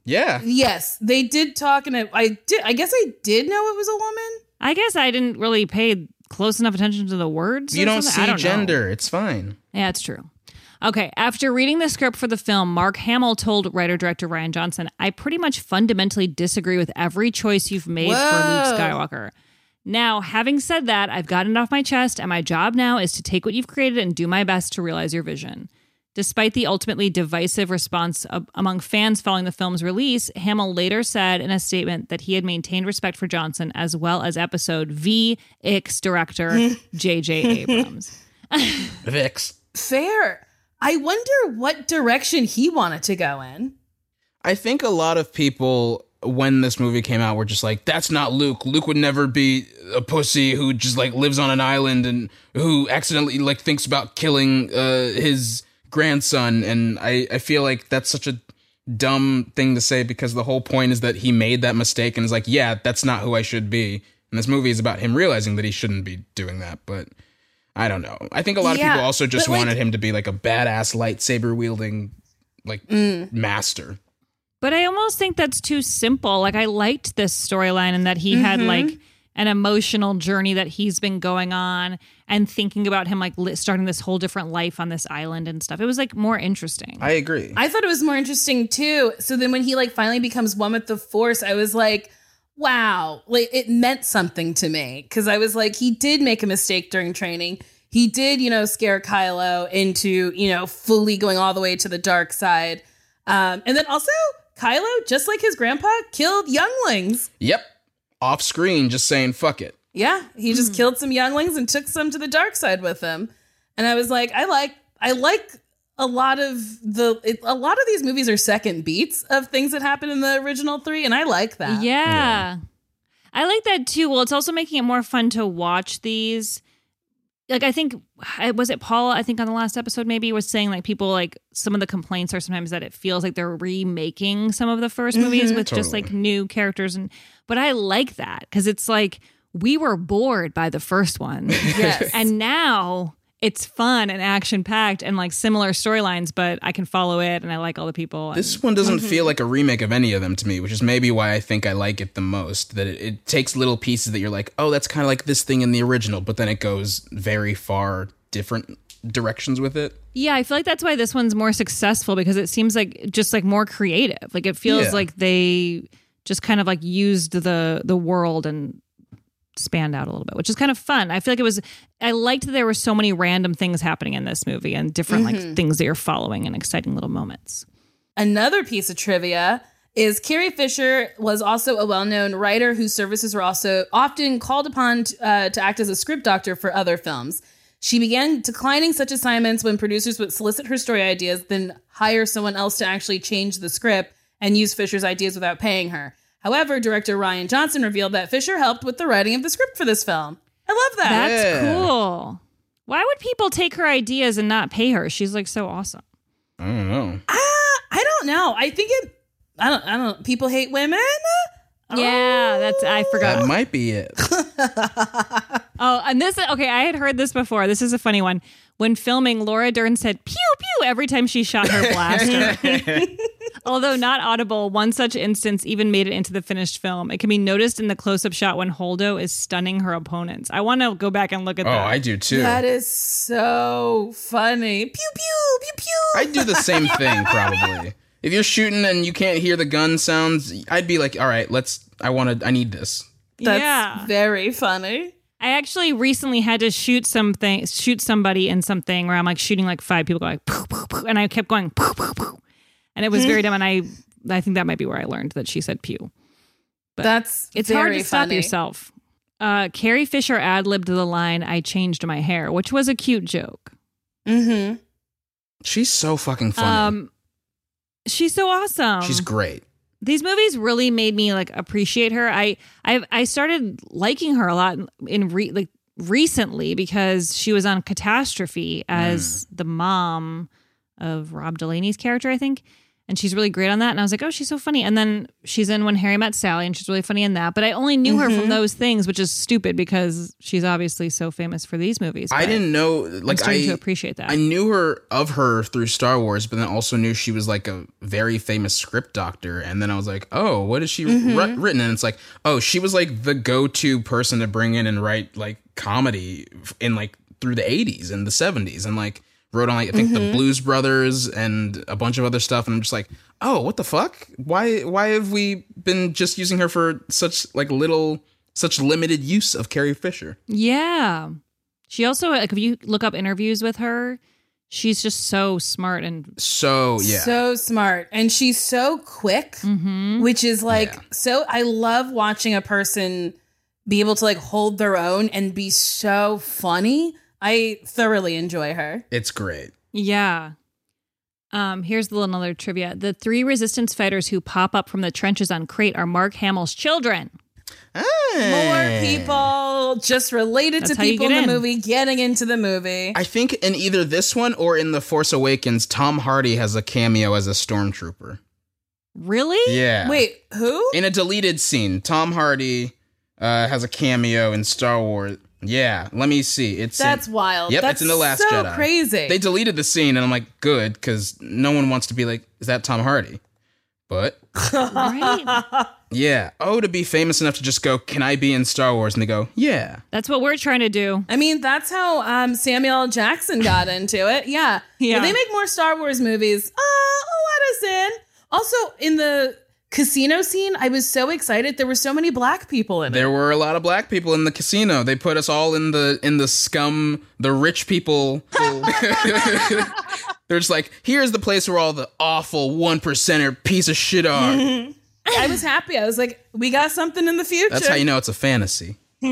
Yeah. Yes, they did talk, and I, I did. I guess I did know it was a woman. I guess I didn't really pay close enough attention to the words. You or don't something. see I don't gender. know. It's fine. Yeah, it's true. Okay, after reading the script for the film, Mark Hamill told writer-director Rian Johnson, I pretty much fundamentally disagree with every choice you've made Whoa. for Luke Skywalker. Now, having said that, I've gotten it off my chest, and my job now is to take what you've created and do my best to realize your vision. Despite the ultimately divisive response of, among fans following the film's release, Hamill later said in a statement that he had maintained respect for Johnson as well as episode V X director J J Abrams. Vix. Fair. I wonder what direction he wanted to go in. I think a lot of people, when this movie came out, were just like, that's not Luke. Luke would never be a pussy who just like lives on an island and who accidentally like thinks about killing uh, his grandson. And I, I feel like that's such a dumb thing to say because the whole point is that he made that mistake and is like, yeah, that's not who I should be. And this movie is about him realizing that he shouldn't be doing that. But I don't know. I think a lot Yeah, of people also just but, like- wanted him to be like a badass lightsaber wielding like Mm. master. But I almost think that's too simple. Like, I liked this storyline and that he had Mhm. like an emotional journey that he's been going on and thinking about him like li- starting this whole different life on this island and stuff. It was like more interesting. I agree. I thought it was more interesting too. So then when he like finally becomes one with the Force, I was like, wow, like it meant something to me. Cause I was like, he did make a mistake during training. He did, you know, scare Kylo into, you know, fully going all the way to the dark side. Um, and then also Kylo, just like his grandpa, killed younglings. Yep. Off screen, just saying fuck it. Yeah, he just killed some younglings and took some to the dark side with him. And I was like, I like, I like a lot of the, it, a lot of these movies are second beats of things that happened in the original three, and I like that. Yeah. Yeah. I like that too. Well, it's also making it more fun to watch these. Like, I think, was it Paul, I think on the last episode maybe, was saying like people like some of the complaints are sometimes that it feels like they're remaking some of the first movies with just Totally. like new characters. And but I like that because it's like we were bored by the first one. Yes. And now it's fun and action packed and like similar storylines, but I can follow it and I like all the people. This and, one doesn't feel like a remake of any of them to me, which is maybe why I think I like it the most. That it, it takes little pieces that you're like, oh, that's kind of like this thing in the original, but then it goes very far different directions with it. yeah, I feel like that's why this one's more successful because it seems like just like more creative. Like it feels Yeah. like they just kind of like used the the world and spanned out a little bit, which is kind of fun. I feel like it was, I liked that there were so many random things happening in this movie and different like things that you're following and exciting little moments. Another piece of trivia is Carrie Fisher was also a well-known writer whose services were also often called upon to, uh, to act as a script doctor for other films. She began declining such assignments when producers would solicit her story ideas, then hire someone else to actually change the script and use Fisher's ideas without paying her. However, director Rian Johnson revealed that Fisher helped with the writing of the script for this film. I love that. That's Yeah. cool. Why would people take her ideas and not pay her? She's like so awesome. I don't know. Ah, I don't know. I think it. I don't. I don't. People hate women. Yeah, that's, I forgot. That might be it. Oh, and this, okay, I had heard this before. This is a funny one. When filming, Laura Dern said pew pew every time she shot her blaster. Although not audible, one such instance even made it into the finished film. It can be noticed in the close-up shot when Holdo is stunning her opponents. I want to go back and look at Oh, that. I do too. That is so funny. Pew pew pew pew. I'd do the same thing probably. If you're shooting and you can't hear the gun sounds, I'd be like, all right, let's, I want to, I need this. That's Yeah. very funny. I actually recently had to shoot something, shoot somebody in something where I'm like shooting like five people going, poo, poo, poo, and I kept going, poo, poo, poo. And it was very dumb. And I, I think that might be where I learned that she said pew. But That's it's very hard to stop funny. yourself. Uh, Carrie Fisher ad-libbed the line, I changed my hair, which was a cute joke. Mm-hmm. She's so fucking funny. Um, she's so awesome. She's great. These movies really made me like appreciate her. I I I started liking her a lot in re, like recently because she was on Catastrophe as Mm. the mom of Rob Delaney's character, I think. And she's really great on that. And I was like, oh, she's so funny. And then she's in When Harry Met Sally, and she's really funny in that. But I only knew her Mm-hmm. from those things, which is stupid because she's obviously so famous for these movies. I But didn't know, I'm like, starting I to appreciate that. I knew her of her through Star Wars, but then also knew she was like a very famous script doctor. And then I was like, oh, what is she Mhm. wri- written? And it's like, oh, she was like the go-to person to bring in and write like comedy in like through the eighties and the seventies, and like wrote on like I think the Mhm. Blues Brothers and a bunch of other stuff. And I'm just like, oh, what the fuck? Why why have we been just using her for such like little, such limited use of Carrie Fisher? Yeah. She also, like, if you look up interviews with her, she's just so smart and So, yeah. So smart. And she's so quick, Mm-hmm. which is like, so I love watching a person be able to like hold their own and be so funny. I thoroughly enjoy her. It's great. Yeah. Um, here's the little another trivia. The three resistance fighters who pop up from the trenches on Crate are Mark Hamill's children. More people just related That's to how you people in get the in. movie getting into the movie. I think in either this one or in The Force Awakens, Tom Hardy has a cameo as a stormtrooper. Really? Yeah. Wait, who? In a deleted scene, Tom Hardy uh, has a cameo in Star Wars. Yeah, let me see. It's That's in, wild. Yep, That's it's in The Last so Jedi. crazy. They deleted the scene, and I'm like, good, because no one wants to be like, is that Tom Hardy? But Right? yeah, oh, to be famous enough to just go, can I be in Star Wars? And they go, yeah. That's what we're trying to do. I mean, that's how um, Samuel L. Jackson got into it. Yeah. Yeah. If they make more Star Wars movies, uh, let us in. Also, in the casino scene, I was so excited. There were so many black people in it. There were a lot of black people in the casino. They put us all in the in the scum, the rich people. They're just like, here's the place where all the awful one percenter piece of shit are. I was happy. I was like, we got something in the future. That's how you know it's a fantasy.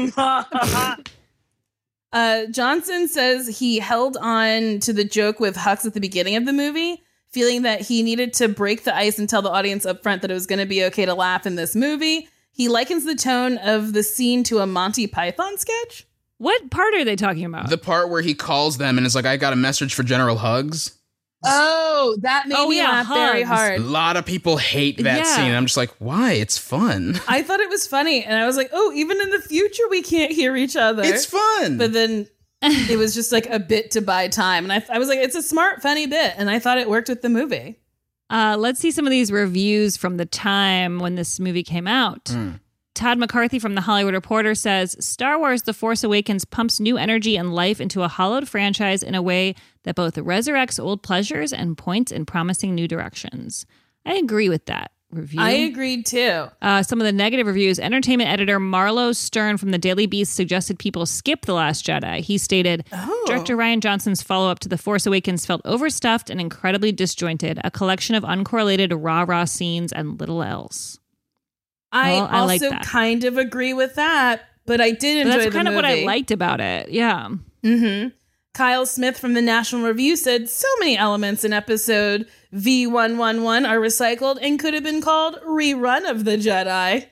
uh, Johnson says he held on to the joke with Hux at the beginning of the movie, feeling that he needed to break the ice and tell the audience up front that it was going to be okay to laugh in this movie. He likens the tone of the scene to a Monty Python sketch. What part are they talking about? The part where he calls them and is like, I got a message for General Hugs. Oh, that made Oh, me yeah, laugh very Hugs. hard. A lot of people hate that Yeah. scene. And I'm just like, why? It's fun. I thought it was funny, and I was like, oh, even in the future, we can't hear each other. It's fun. But then it was just like a bit to buy time. And I, I was like, it's a smart, funny bit. And I thought it worked with the movie. Uh, let's see some of these reviews from the time when this movie came out. Mm. Todd McCarthy from The Hollywood Reporter says, Star Wars The Force Awakens pumps new energy and life into a hollowed franchise in a way that both resurrects old pleasures and points in promising new directions. I agree with that review. I agreed too. Uh, some of the negative reviews. Entertainment editor Marlo Stern from the Daily Beast suggested people skip The Last Jedi. He stated, Oh. Director Rian Johnson's follow-up to The Force Awakens felt overstuffed and incredibly disjointed, a collection of uncorrelated rah-rah scenes and little else. I Well, I also like that. kind of agree with that, but I did But enjoy that's the kind of what I movie. liked about it. Yeah. Mm-hmm. Kyle Smith from the National Review said so many elements in episode V one eleven are recycled and could have been called Rerun of the Jedi.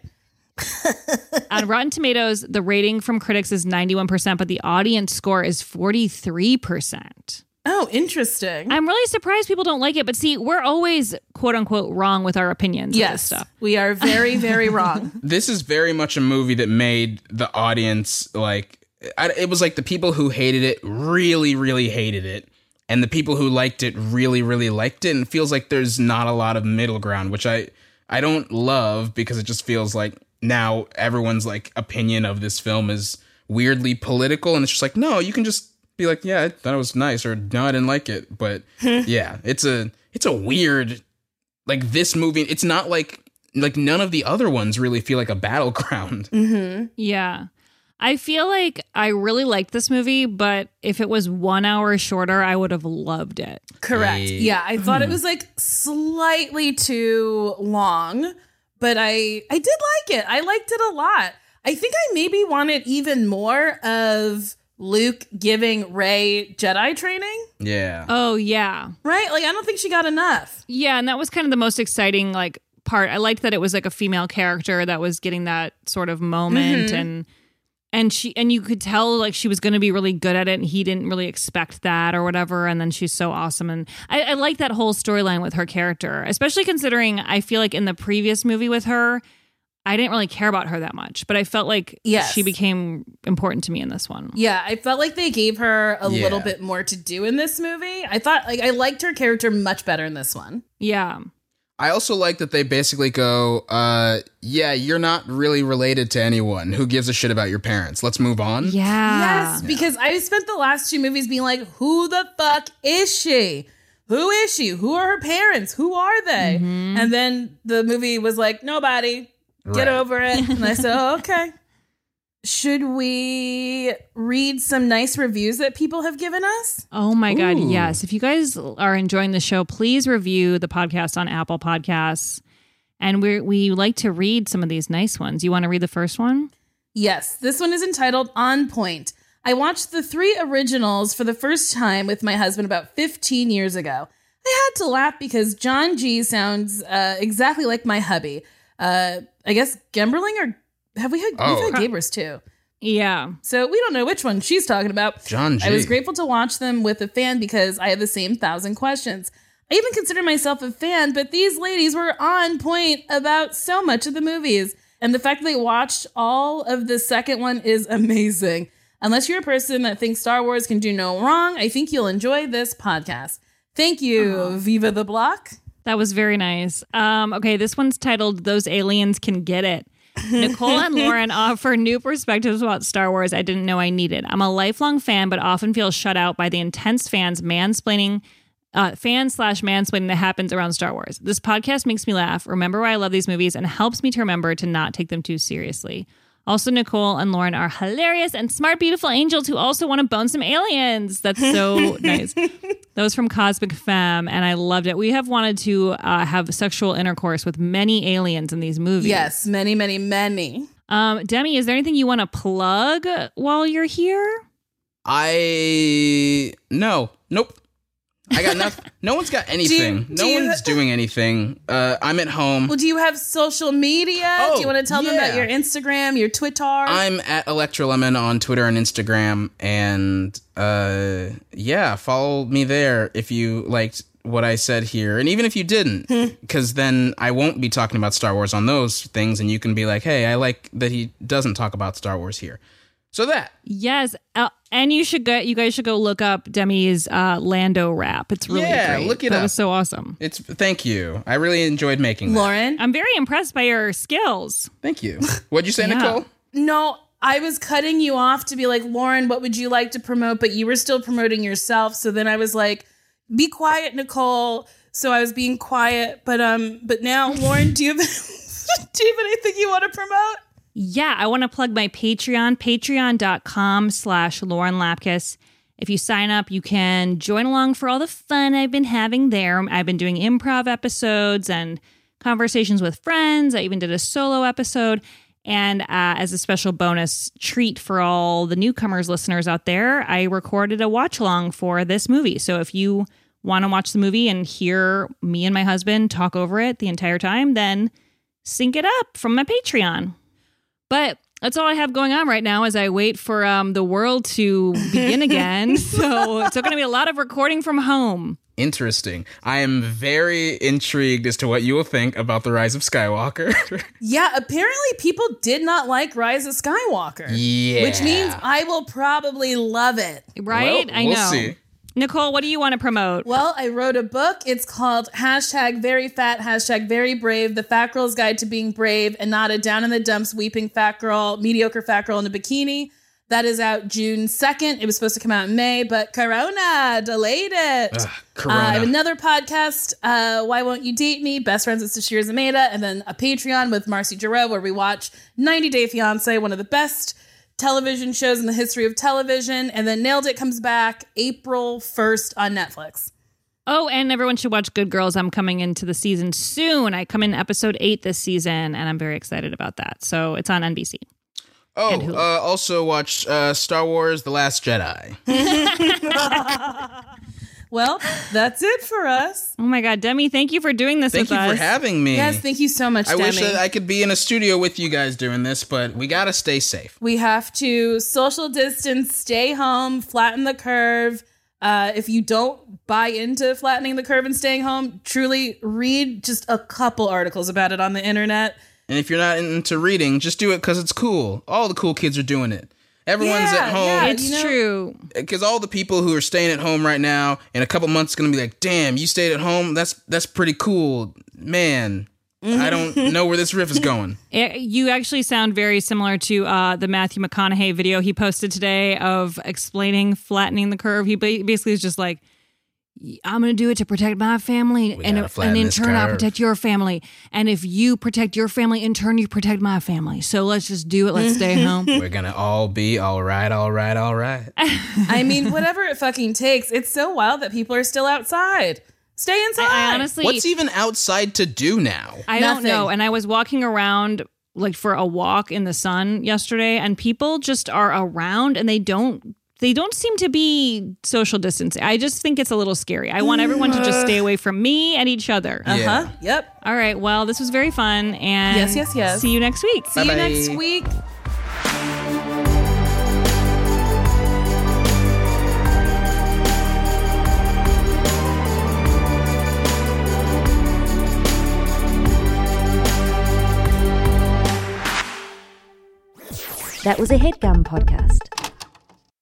On Rotten Tomatoes, the rating from critics is ninety-one percent, but the audience score is forty-three percent. Oh, interesting. I'm really surprised people don't like it, but see, we're always quote unquote wrong with our opinions of this Yes, stuff. we are very, very wrong. This is very much a movie that made the audience like, I, it was like the people who hated it really, really hated it. And the people who liked it really, really liked it. And it feels like there's not a lot of middle ground, which I, I don't love because it just feels like now everyone's like opinion of this film is weirdly political. And it's just like, no, you can just be like, yeah, I thought it was nice, or no, I didn't like it. But yeah, it's a it's a weird, like this movie. It's not like like none of the other ones really feel like a battleground. Mm-hmm. Yeah. I feel like I really liked this movie, but if it was one hour shorter, I would have loved it. Correct. Hey. Yeah, I thought it was like slightly too long, but I I did like it. I liked it a lot. I think I maybe wanted even more of Luke giving Rey Jedi training. Yeah. Oh, yeah. Right? Like, I don't think she got enough. Yeah, and that was kind of the most exciting like part. I liked that it was like a female character that was getting that sort of moment Mhm. and And she and you could tell like she was going to be really good at it, and he didn't really expect that or whatever. And then she's so awesome, and I, I like that whole storyline with her character, especially considering I feel like in the previous movie with her, I didn't really care about her that much, but I felt like Yes. she became important to me in this one. Yeah, I felt like they gave her a Yeah. little bit more to do in this movie. I thought like I liked her character much better in this one. Yeah. I also like that they basically go, uh, yeah, you're not really related to anyone. Who gives a shit about your parents? Let's move on. Yeah. Yes, because I spent the last two movies being like, who the fuck is she? Who is she? Who are her parents? Who are they? Mm-hmm. And then the movie was like, nobody. Get Right. over it. And I said, oh, okay. Should we read some nice reviews that people have given us? Oh my God, Ooh. yes. If you guys are enjoying the show, please review the podcast on Apple Podcasts. And we we like to read some of these nice ones. You want to read the first one? Yes, this one is entitled On Point. I watched the three originals for the first time with my husband about fifteen years ago. I had to laugh because John G sounds uh, exactly like my hubby. Uh, I guess Gemberling or have we had, Oh. we've had Gabers too. Yeah. So we don't know which one she's talking about. John G. I was grateful to watch them with a fan because I have the same thousand questions. I even consider myself a fan, but these ladies were on point about so much of the movies. And the fact that they watched all of the second one is amazing. Unless you're a person that thinks Star Wars can do no wrong, I think you'll enjoy this podcast. Thank you, Aww. Viva the Block. That was very nice. Um, okay, this one's titled Those Aliens Can Get It. Nicole and Lauren offer new perspectives about Star Wars I didn't know I needed. I'm a lifelong fan, but often feel shut out by the intense fans mansplaining, uh, fan slash mansplaining that happens around Star Wars. This podcast makes me laugh, remember why I love these movies, and helps me to remember to not take them too seriously. Also, Nicole and Lauren are hilarious and smart, beautiful angels who also want to bone some aliens. That's so nice. That was from Cosmic Femme, and I loved it. We have wanted to uh, have sexual intercourse with many aliens in these movies. Yes, many, many, many. Um, Demi, is there anything you want to plug while you're here? I no, nope. I got nothing. No one's got anything. do no you- one's doing anything. Uh, I'm at home. Well, do you have social media? Oh, do you want to tell them about yeah. your Instagram, your Twitter? I'm at Electrolemon on Twitter and Instagram, and uh, yeah, follow me there if you liked what I said here, and even if you didn't, because then I won't be talking about Star Wars on those things, and you can be like, "Hey, I like that he doesn't talk about Star Wars here." So that Yes, uh, and you should go. You guys should go look up Demi's uh, Lando rap. It's really Yeah, great. look it that up. was so awesome. it's thank you. I really enjoyed making that. Lauren? I'm very impressed by your skills. Thank you. What'd you say, Yeah. Nicole? No, I was cutting you off to be like, Lauren, what would you like to promote? But you were still promoting yourself. So then I was like, be quiet, Nicole. So I was being quiet. But um, but now, Lauren, do you have, do you have anything you want to promote? Yeah, I want to plug my Patreon, patreon.com slash Lauren Lapkus. If you sign up, you can join along for all the fun I've been having there. I've been doing improv episodes and conversations with friends. I even did a solo episode. And uh, as a special bonus treat for all the newcomers listeners out there, I recorded a watch along for this movie. So if you want to watch the movie and hear me and my husband talk over it the entire time, then sync it up from my Patreon. But that's all I have going on right now as I wait for um, the world to begin again. So it's going to be a lot of recording from home. Interesting. I am very intrigued as to what you will think about The Rise of Skywalker. Yeah, apparently people did not like Rise of Skywalker. Yeah. Which means I will probably love it. Right? Well, I we'll know. see. Nicole, what do you want to promote? Well, I wrote a book. It's called hashtag very fat, hashtag very brave, the fat girl's guide to being brave and not a down in the dumps weeping fat girl, mediocre fat girl in a bikini. That is out June second. It was supposed to come out in May, but Corona delayed it. Ugh, Uh, Corona. I have another podcast, uh, Why Won't You Date Me? Best Friends with Sashir Zameda, and then a Patreon with Marcy Giroux where we watch ninety Day Fiancé, one of the best television shows in the history of television. And then Nailed It comes back April first on Netflix. Oh, and everyone should watch Good Girls. I'm coming into the season soon. I come in episode eight this season, and I'm very excited about that. So it's on N B C. Oh, uh, also watch uh, Star Wars The Last Jedi. Well, that's it for us. Oh my God, Demi, thank you for doing this Thank with you us. for having me. Yes, thank you so much, I Demi. wish that I could be in a studio with you guys doing this, but we gotta stay safe. We have to social distance, stay home, flatten the curve. Uh, if you don't buy into flattening the curve and staying home, truly read just a couple articles about it on the internet. And if you're not into reading, just do it because it's cool. All the cool kids are doing it. Everyone's Yeah, at home. yeah, It's you know- true. Because all the people who are staying at home right now, in a couple months, going to be like, damn, you stayed at home? That's that's pretty cool. Man, I don't know where this riff is going. It, you actually sound very similar to uh, the Matthew McConaughey video he posted today of explaining flattening the curve. He ba- basically is just like, I'm going to do it to protect my family, We and, gotta flatten and in this turn, I'll curve. protect your family. And if you protect your family, in turn, you protect my family. So let's just do it. Let's stay home. We're going to all be all right, all right, all right. I mean, whatever it fucking takes. It's so wild that people are still outside. Stay inside. I, I honestly, What's even outside to do now? I don't Nothing. know. And I was walking around like for a walk in the sun yesterday, and people just are around, and they don't. They don't seem to be social distancing. I just think it's a little scary. I want everyone to just stay away from me and each other. Uh-huh. Yeah. Yep. All right. Well, this was very fun. And Yes, yes, yes. see you next week. See you Bye-bye. next week. That was a HeadGum podcast.